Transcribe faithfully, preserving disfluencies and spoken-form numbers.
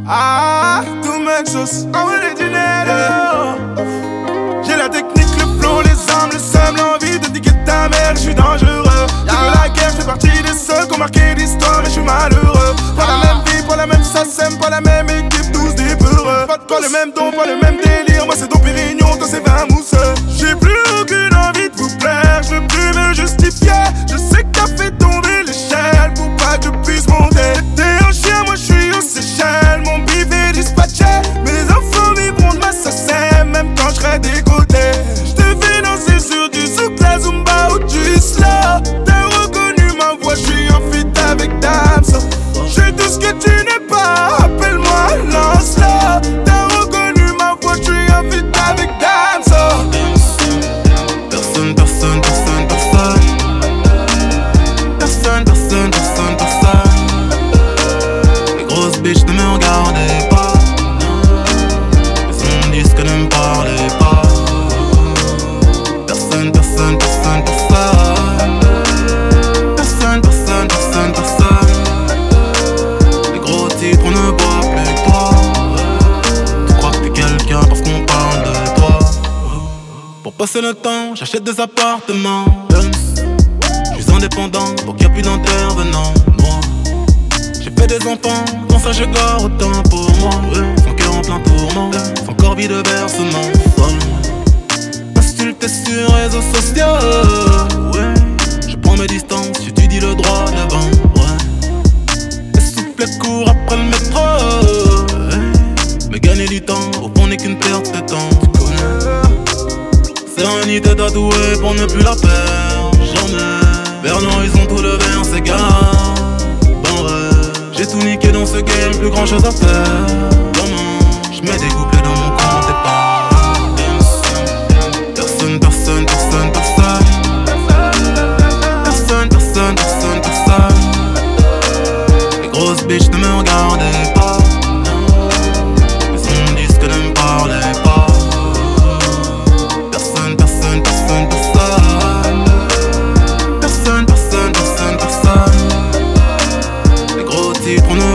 Ah, too much sauce. Ah ouais, les dinero. J'ai la technique, le flow, les armes, le seum, l'envie de niquer ta mère. Je suis dangereux. Je veux la guerre, je fais partie des seuls qui ont marqué l'histoire, mais je suis malheureux. Pas la même vie, pas la même sasem, pas la même équipe, tous des peureux. Pas, pas le même don, pas le même délire. Moi c'est Dom Pérignon, toi c'est vin mousseux. J'ai plus aucune envie de vous plaire, je veux plus me justifier. Je sais que t'as fait tomber l'échelle pour pas que je puisse monter. T'es un chien, moi je suis aux Seychelles. Mon bif est dispatché, mes enfants vivront de ma sasem, même quand je serai dégoûté. Je te fais danser sur du souk, la zumba ou du slow. T'as reconnu ma voix, je suis en feat avec Damso. J'ai tout ce que tu n'es pas, appelle-moi Lancelot. T'as reconnu ma voix, je suis en feat avec Damso. Personne, personne, personne, personne. Personne, personne, personne, personne. Les grosses bitches ne me regardaient pas. Les on disent que ne me parlaient pas. Personne, personne, personne, personne. Personne, personne, personne, personne. Les gros titres on ne voit plus que toi. Tu crois que t'es quelqu'un parce qu'on parle de toi. Pour passer le temps, j'achète des appartements. Je suis indépendant, donc y'a plus d'intervenants. Moi, j'ai fait des enfants, dans ça je garde autant pour moi. Ouais. Son cœur en plein tourment, son corps vide de versement. Insulté sur réseaux sociaux. Ouais. Je prends mes distances, j'étudie le droit devant. Ouais. Essoufflé court après le métro. Ouais. Mais gagner du temps, au fond n'est qu'une perte de temps. Tu connais. Sérénité tatouée pour ne plus la perdre. Jamais. Vers l'horizon tout le verre s'égare. Bon rêve. J'ai tout niqué dans ce game, plus grand chose à faire. Comment je mets des couplets dans mon compte et pas. Personne, personne, personne, personne. Personne, personne, personne, personne. Les grosses bitches ne me regardaient pas. Les on disent que ne me parlaient pas. Personne, personne, personne, personne. Personne, personne, personne, personne. Les gros titres on ne